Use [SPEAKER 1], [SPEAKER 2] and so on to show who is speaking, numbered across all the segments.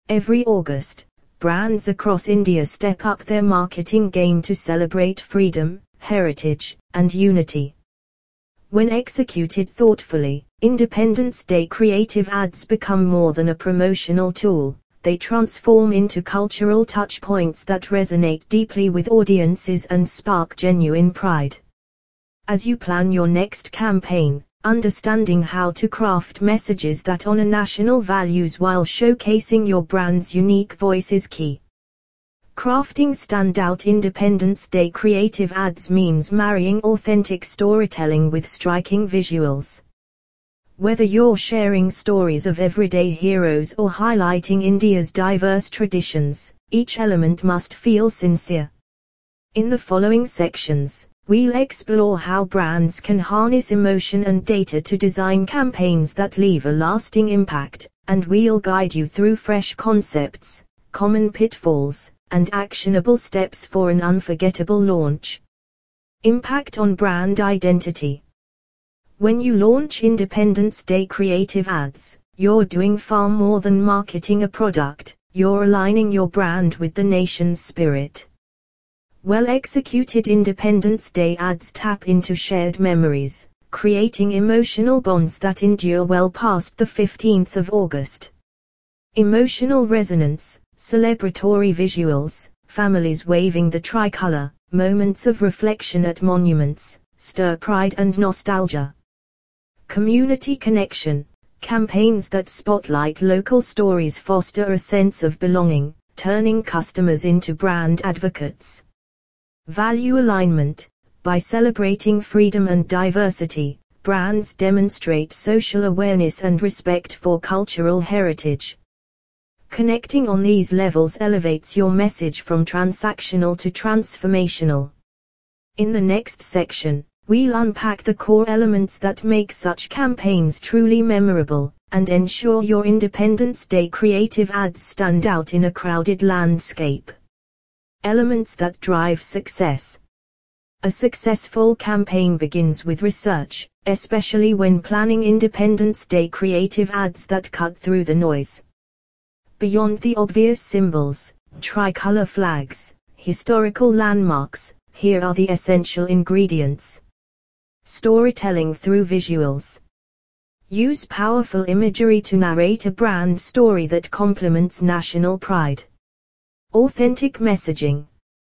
[SPEAKER 1] Every August, brands across India step up their marketing game to celebrate freedom, heritage, and unity. When executed thoughtfully, Independence Day creative ads become more than a promotional tool. They transform into cultural touchpoints that resonate deeply with audiences and spark genuine pride. As you plan your next campaign, understanding how to craft messages that honor national values while showcasing your brand's unique voice is key. Crafting standout Independence Day creative ads means marrying authentic storytelling with striking visuals. Whether you're sharing stories of everyday heroes or highlighting India's diverse traditions, each element must feel sincere. In the following sections, we'll explore how brands can harness emotion and data to design campaigns that leave a lasting impact, and we'll guide you through fresh concepts, common pitfalls, and actionable steps for an unforgettable launch. Impact on brand identity. When you launch Independence Day creative ads, you're doing far more than marketing a product, you're aligning your brand with the nation's spirit. Well-executed Independence Day ads tap into shared memories, creating emotional bonds that endure well past the 15th of August. Emotional resonance, celebratory visuals, families waving the tricolor, moments of reflection at monuments, stir pride and nostalgia. Community connection, campaigns that spotlight local stories foster a sense of belonging, turning customers into brand advocates. Value alignment, by celebrating freedom and diversity, brands demonstrate social awareness and respect for cultural heritage. Connecting on these levels elevates your message from transactional to transformational. In the next section, we'll unpack the core elements that make such campaigns truly memorable, and ensure your Independence Day creative ads stand out in a crowded landscape. Elements that drive success. A successful campaign begins with research, especially when planning Independence Day creative ads that cut through the noise. Beyond the obvious symbols, tricolor flags, historical landmarks, here are the essential ingredients. Storytelling through visuals. Use powerful imagery to narrate a brand story that complements national pride. Authentic messaging.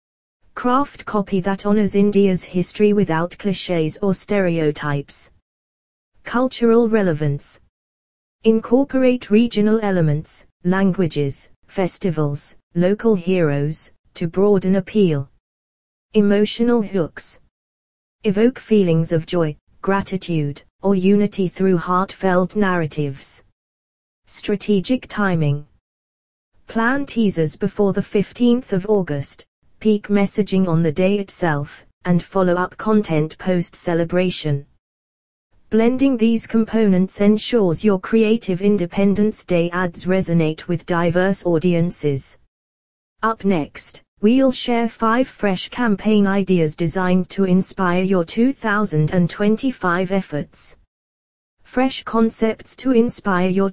[SPEAKER 1] Craft copy that honors India's history without clichés or stereotypes. Cultural relevance. Incorporate regional elements, languages, festivals, local heroes, to broaden appeal. Emotional hooks. Evoke feelings of joy, gratitude, or unity through heartfelt narratives. Strategic timing. Plan teasers before the 15th of August, peak messaging on the day itself, and follow-up content post-celebration. Blending these components ensures your creative Independence Day ads resonate with diverse audiences. Up next, we'll share 5 fresh campaign ideas designed to inspire your 2025 efforts. Fresh concepts to inspire your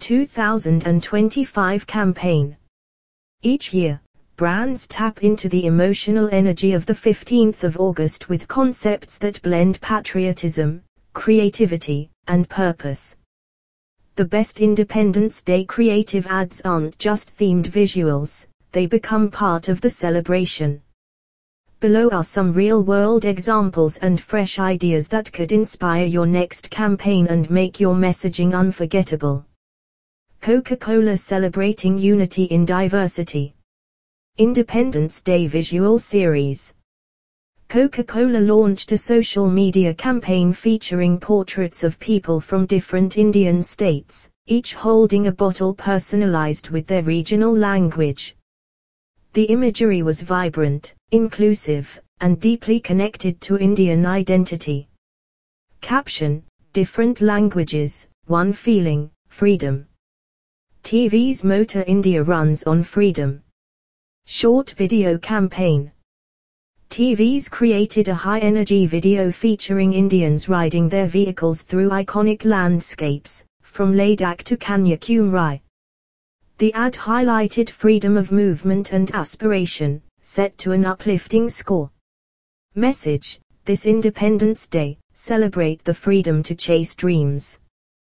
[SPEAKER 1] 2025 campaign. Each year, brands tap into the emotional energy of the 15th of August with concepts that blend patriotism, creativity, and purpose. The best Independence Day creative ads aren't just themed visuals, they become part of the celebration. Below are some real-world examples and fresh ideas that could inspire your next campaign and make your messaging unforgettable. Coca-Cola celebrating unity in diversity. Independence Day visual series. Coca-Cola launched a social media campaign featuring portraits of people from different Indian states, each holding a bottle personalized with their regional language. The imagery was vibrant, inclusive, and deeply connected to Indian identity. Caption: different languages, one feeling, freedom. TV's Motor India runs on freedom. Short video campaign. TV's created a high-energy video featuring Indians riding their vehicles through iconic landscapes, from Ladakh to Kanyakumari. The ad highlighted freedom of movement and aspiration, set to an uplifting score. Message: this Independence Day, celebrate the freedom to chase dreams.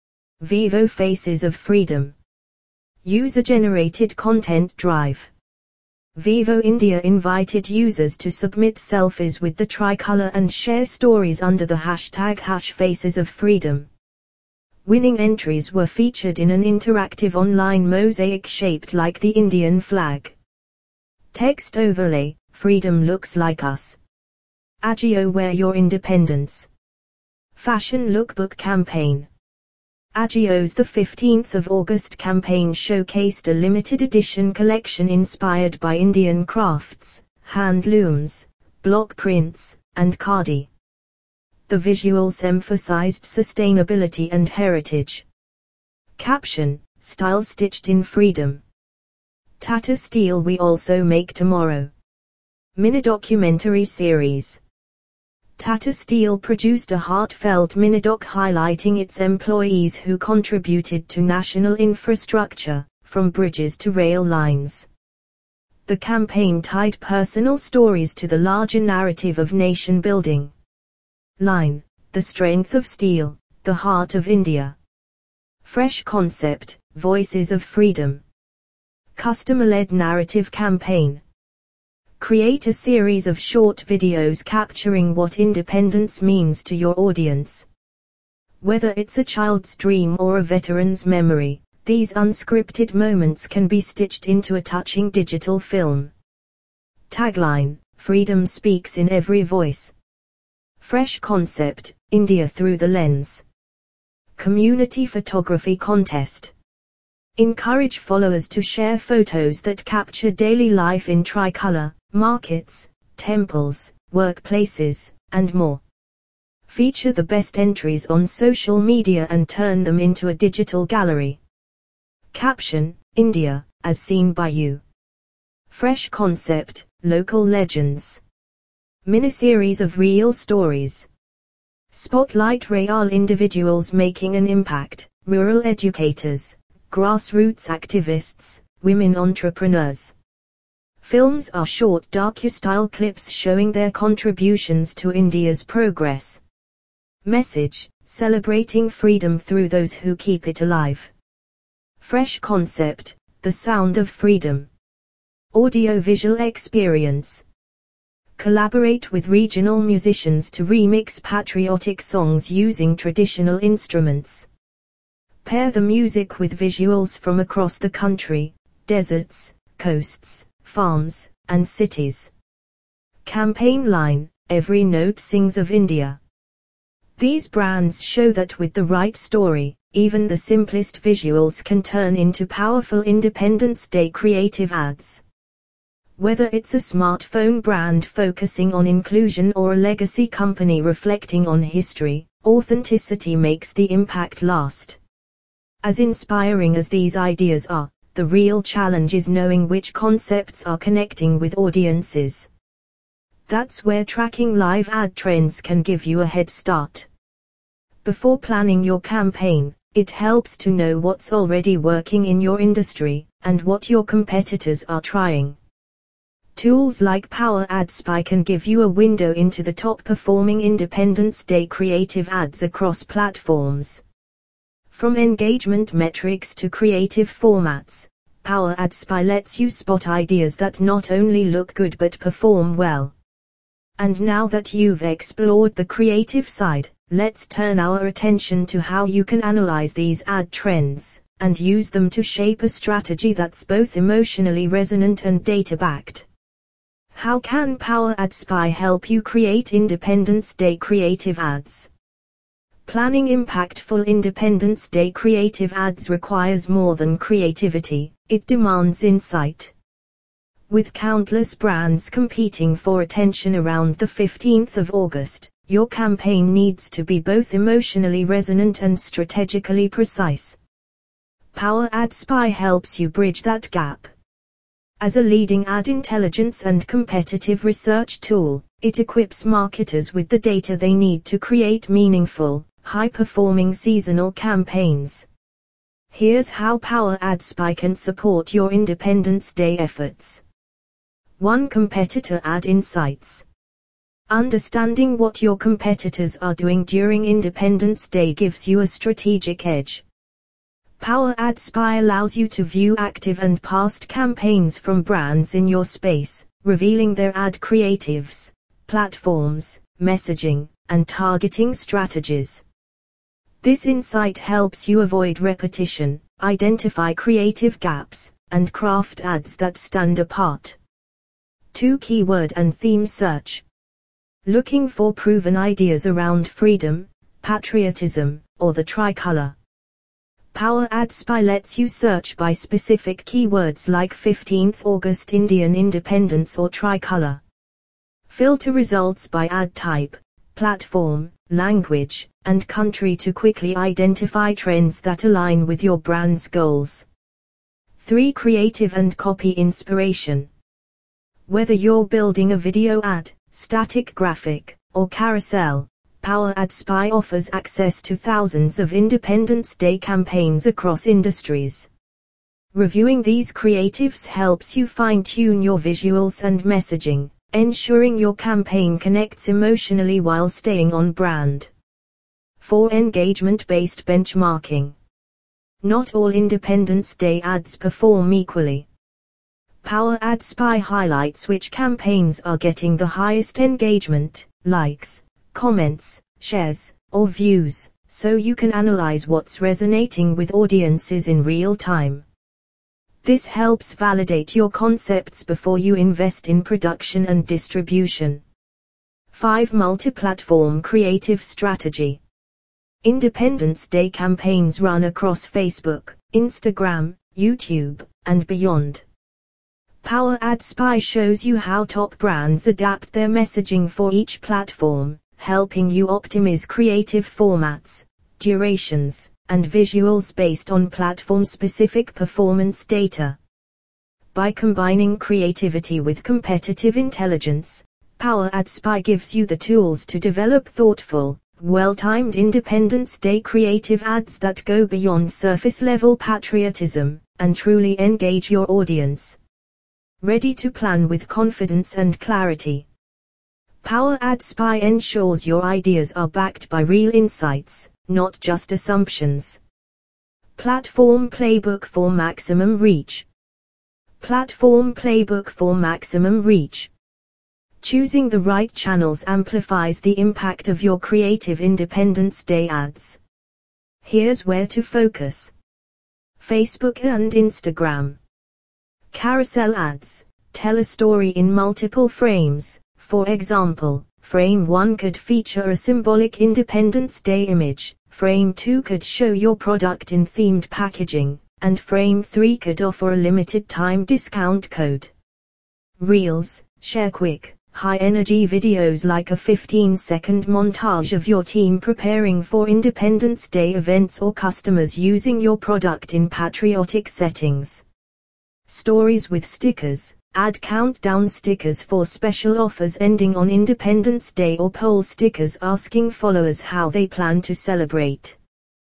[SPEAKER 1] Vivo Faces of Freedom. User-generated content drive. Vivo India invited users to submit selfies with the tricolour and share stories under the hashtag #FacesOfFreedom. Winning entries were featured in an interactive online mosaic shaped like the Indian flag. Text overlay: freedom looks like us. Agio, wear your independence. Fashion lookbook campaign. Agio's the 15th of August campaign showcased a limited edition collection inspired by Indian crafts, handlooms, block prints, and khadi. The visuals emphasized sustainability and heritage. Caption: style stitched in freedom. Tata Steel, we also make tomorrow. Mini-documentary series. Tata Steel produced a heartfelt mini-doc highlighting its employees who contributed to national infrastructure, from bridges to rail lines. The campaign tied personal stories to the larger narrative of nation building. Line: the strength of steel, the heart of India. Fresh concept: Voices of Freedom. Customer-led narrative campaign. Create a series of short videos capturing what independence means to your audience. Whether it's a child's dream or a veteran's memory, these unscripted moments can be stitched into a touching digital film. Tagline: freedom speaks in every voice. Fresh concept: India through the lens. Community photography contest. Encourage followers to share photos that capture daily life in tricolor, markets, temples, workplaces, and more. Feature the best entries on social media and turn them into a digital gallery. Caption: India, as seen by you. Fresh concept: local legends. Miniseries of real stories. Spotlight real individuals making an impact: rural educators, grassroots activists, women entrepreneurs. Films are short docu-style clips showing their contributions to India's progress. Message: celebrating freedom through those who keep it alive. Fresh concept: the sound of freedom. Audio-visual experience. Collaborate with regional musicians to remix patriotic songs using traditional instruments. Pair the music with visuals from across the country: deserts, coasts, farms, and cities. Campaign line: every note sings of India. These brands show that with the right story, even the simplest visuals can turn into powerful Independence Day creative ads. Whether it's a smartphone brand focusing on inclusion or a legacy company reflecting on history, authenticity makes the impact last. As inspiring as these ideas are, the real challenge is knowing which concepts are connecting with audiences. That's where tracking live ad trends can give you a head start. Before planning your campaign, it helps to know what's already working in your industry, and what your competitors are trying. Tools like Power Ad Spy can give you a window into the top-performing Independence Day creative ads across platforms. From engagement metrics to creative formats, Power Ad Spy lets you spot ideas that not only look good but perform well. And now that you've explored the creative side, let's turn our attention to how you can analyze these ad trends, and use them to shape a strategy that's both emotionally resonant and data-backed. How can Power Ad Spy help you create Independence Day creative ads? Planning impactful Independence Day creative ads requires more than creativity, it demands insight. With countless brands competing for attention around the 15th of August, your campaign needs to be both emotionally resonant and strategically precise. Power Ad Spy helps you bridge that gap. As a leading ad intelligence and competitive research tool, it equips marketers with the data they need to create meaningful, high-performing seasonal campaigns. Here's how Power AdSpy can support your Independence Day efforts. 1. Competitor ad insights. Understanding what your competitors are doing during Independence Day gives you a strategic edge. Power AdSpy allows you to view active and past campaigns from brands in your space, revealing their ad creatives, platforms, messaging, and targeting strategies. This insight helps you avoid repetition, identify creative gaps, and craft ads that stand apart. 2. Keyword and theme search. Looking for proven ideas around freedom, patriotism, or the tricolor. Power AdSpy lets you search by specific keywords like 15th August Indian Independence or tricolor. Filter results by ad type, platform, language, and country to quickly identify trends that align with your brand's goals. 3. Creative and copy inspiration. Whether you're building a video ad, static graphic, or carousel, Power AdSpy offers access to thousands of Independence Day campaigns across industries. Reviewing these creatives helps you fine-tune your visuals and messaging, ensuring your campaign connects emotionally while staying on brand. 4. Engagement-based benchmarking. Not all Independence Day ads perform equally. Power AdSpy highlights which campaigns are getting the highest engagement, likes, comments, shares, or views, so you can analyze what's resonating with audiences in real time. This helps validate your concepts before you invest in production and distribution. 5. Multi-platform creative strategy. Independence Day campaigns run across Facebook, Instagram, YouTube, and beyond. Power AdSpy shows you how top brands adapt their messaging for each platform, helping you optimize creative formats, durations, and visuals based on platform-specific performance data. By combining creativity with competitive intelligence, Power AdSpy gives you the tools to develop thoughtful, well-timed Independence Day creative ads that go beyond surface-level patriotism, and truly engage your audience. Ready to plan with confidence and clarity. Power AdSpy ensures your ideas are backed by real insights, not just assumptions. Platform Playbook for maximum reach. Platform Playbook for maximum reach. Choosing the right channels amplifies the impact of your creative Independence Day ads. Here's where to focus. Facebook and Instagram. Carousel ads. Tell a story in multiple frames. For example, frame 1 could feature a symbolic Independence Day image, frame 2 could show your product in themed packaging, and frame 3 could offer a limited time discount code. Reels. Share quick, high-energy videos like a 15-second montage of your team preparing for Independence Day events or customers using your product in patriotic settings. Stories with stickers. Add countdown stickers for special offers ending on Independence Day or poll stickers asking followers how they plan to celebrate.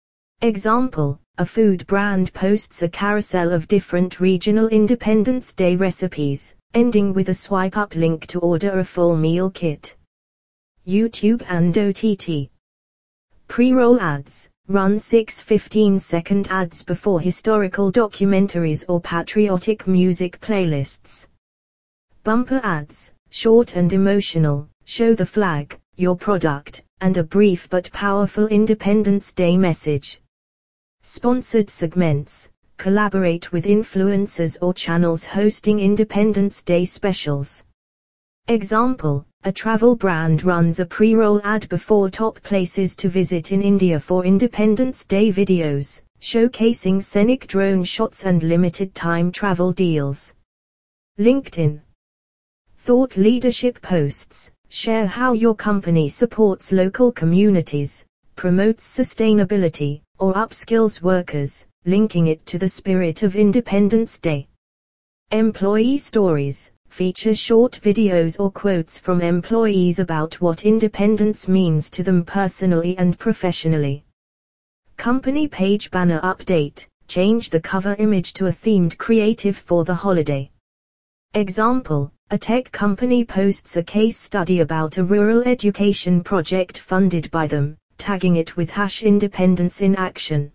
[SPEAKER 1] Example, a food brand posts a carousel of different regional Independence Day recipes, ending with a swipe-up link to order a full meal kit. YouTube and OTT. Pre-roll ads. Run 6 15-second ads before historical documentaries or patriotic music playlists. Bumper ads, short and emotional, show the flag, your product, and a brief but powerful Independence Day message. Sponsored segments, collaborate with influencers or channels hosting Independence Day specials. Example, a travel brand runs a pre-roll ad before top places to visit in India for Independence Day videos, showcasing scenic drone shots and limited time travel deals. LinkedIn. Thought leadership posts, share how your company supports local communities, promotes sustainability, or upskills workers, linking it to the spirit of Independence Day. Employee stories. Feature short videos or quotes from employees about what independence means to them personally and professionally. Company page banner update. change the cover image to a themed creative for the holiday. Example, a tech company posts a case study about a rural education project funded by them, tagging it with #Independence in Action.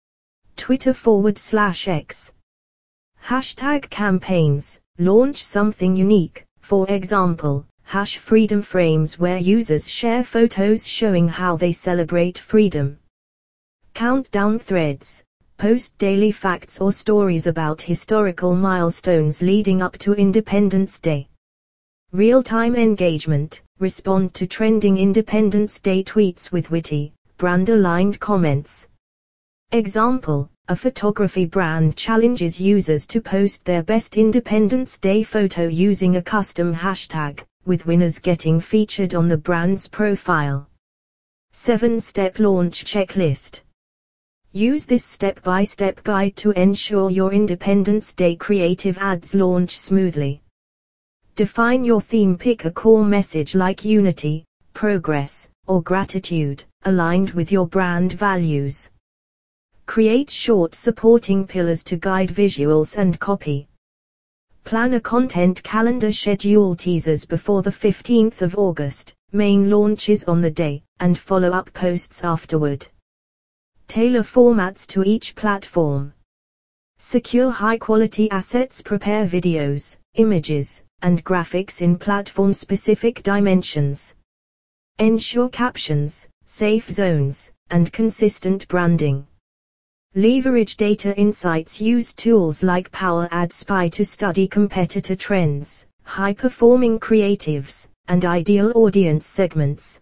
[SPEAKER 1] Twitter/X. Hashtag campaigns, launch something unique, for example, #Freedom Frames where users share photos showing how they celebrate freedom. Countdown threads, post daily facts or stories about historical milestones leading up to Independence Day. Real-time engagement, respond to trending Independence Day tweets with witty, brand-aligned comments. Example, a photography brand challenges users to post their best Independence Day photo using a custom hashtag, with winners getting featured on the brand's profile. 7-step launch checklist. Use this step-by-step guide to ensure your Independence Day creative ads launch smoothly. Define your theme. Pick a core message like unity, progress, or gratitude, aligned with your brand values. Create short supporting pillars to guide visuals and copy. Plan a content calendar. Schedule teasers before the 15th of August, main launches on the day, and follow-up posts afterward. Tailor formats to each platform. Secure high-quality assets. Prepare videos, images, and graphics in platform-specific dimensions. Ensure captions, safe zones, and consistent branding. Leverage data insights. Use tools like Power Ad Spy to study competitor trends, high-performing creatives, and ideal audience segments.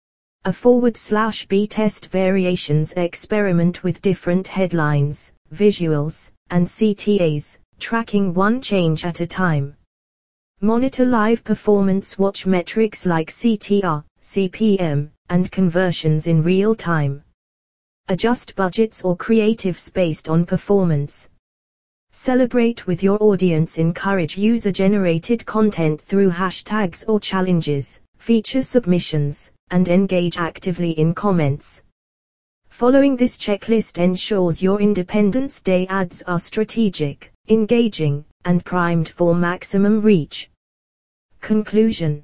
[SPEAKER 1] A/B test variations. Experiment with different headlines, visuals, and CTAs, tracking one change at a time. Monitor live performance. Watch metrics like CTR, CPM, and conversions in real time. Adjust budgets or creatives based on performance. Celebrate with your audience. Encourage user-generated content through hashtags or challenges, feature submissions, and engage actively in comments. Following this checklist ensures your Independence Day ads are strategic, engaging, and primed for maximum reach. Conclusion.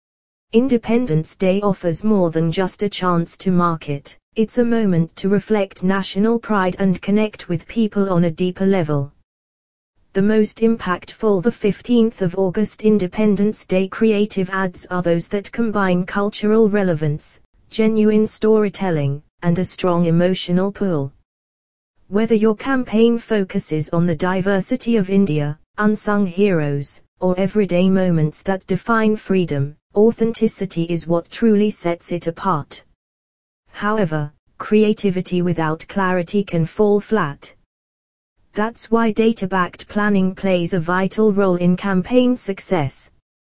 [SPEAKER 1] Independence Day offers more than just a chance to market. It's a moment to reflect national pride and connect with people on a deeper level. The most impactful the 15th of August Independence Day creative ads are those that combine cultural relevance, genuine storytelling, and a strong emotional pull. Whether your campaign focuses on the diversity of India, unsung heroes, or everyday moments that define freedom, authenticity is what truly sets it apart. However, creativity without clarity can fall flat. That's why data-backed planning plays a vital role in campaign success.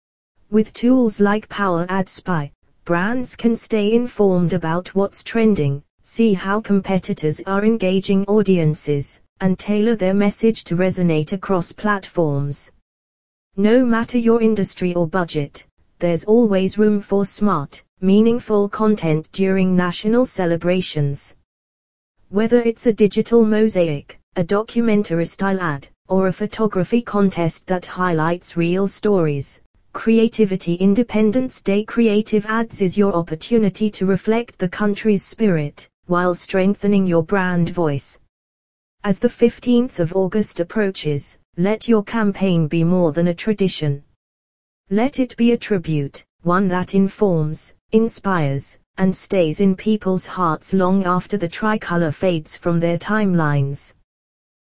[SPEAKER 1] With tools like Power Ad Spy, brands can stay informed about what's trending, see how competitors are engaging audiences, and tailor their message to resonate across platforms. No matter your industry or budget, there's always room for smart, meaningful content during national celebrations. Whether it's a digital mosaic, a documentary-style ad, or a photography contest that highlights real stories, Creativity Independence Day creative ads is your opportunity to reflect the country's spirit, while strengthening your brand voice. As the 15th of August approaches, let your campaign be more than a tradition. Let it be a tribute, one that informs, inspires, and stays in people's hearts long after the tricolor fades from their timelines.